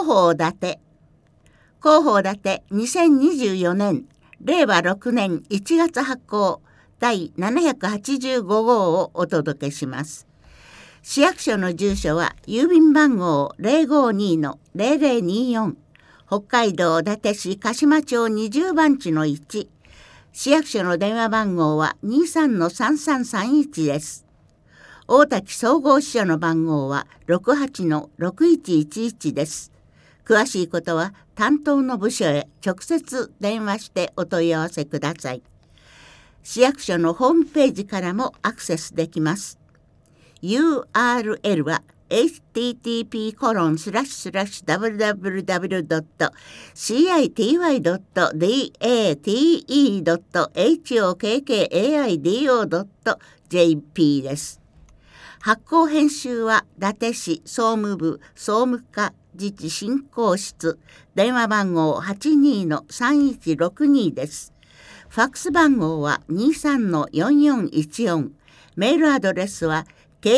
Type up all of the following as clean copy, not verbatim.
報伊達。広報伊達2024年令和6年1月発行第785号をお届けします。市役所の住所は郵便番号 052-0024 北海道伊達市鹿島町20番地の1。市役所の電話番号は 23-3331 です。大滝総合支所の番号は 68-6111 です。詳しいことは担当の部署へ直接電話してお問い合わせください。市役所のホームページからもアクセスできます。URL は http://www.cite.hokkai.do.jp です。発行編集は伊達市総務部総務課自治振興室、電話番号 82-3162 です。ファックス番号は 23-4414、メールアドレスは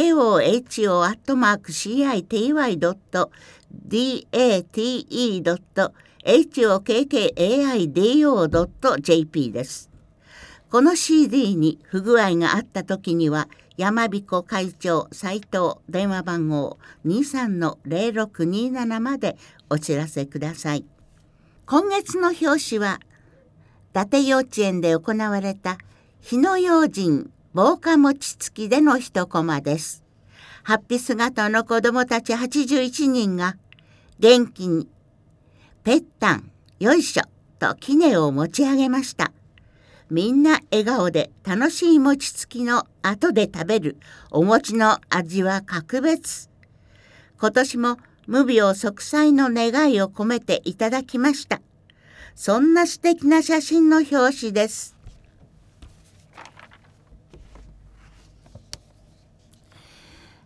koho@cite.date.hokkai.do.jp です。この CD に不具合があったときには、山彦会長斉藤電話番号 23-0627 までお知らせください。今月の表紙は、伊達幼稚園で行われた火の用心防火餅つきでの一コマです。法被姿の子どもたち81人が元気にぺったんよいしょと杵を持ち上げました。みんな笑顔で楽しい餅つきの後で食べるお餅の味は格別。今年も無病息災の願いを込めていただきました。そんな素敵な写真の表紙です。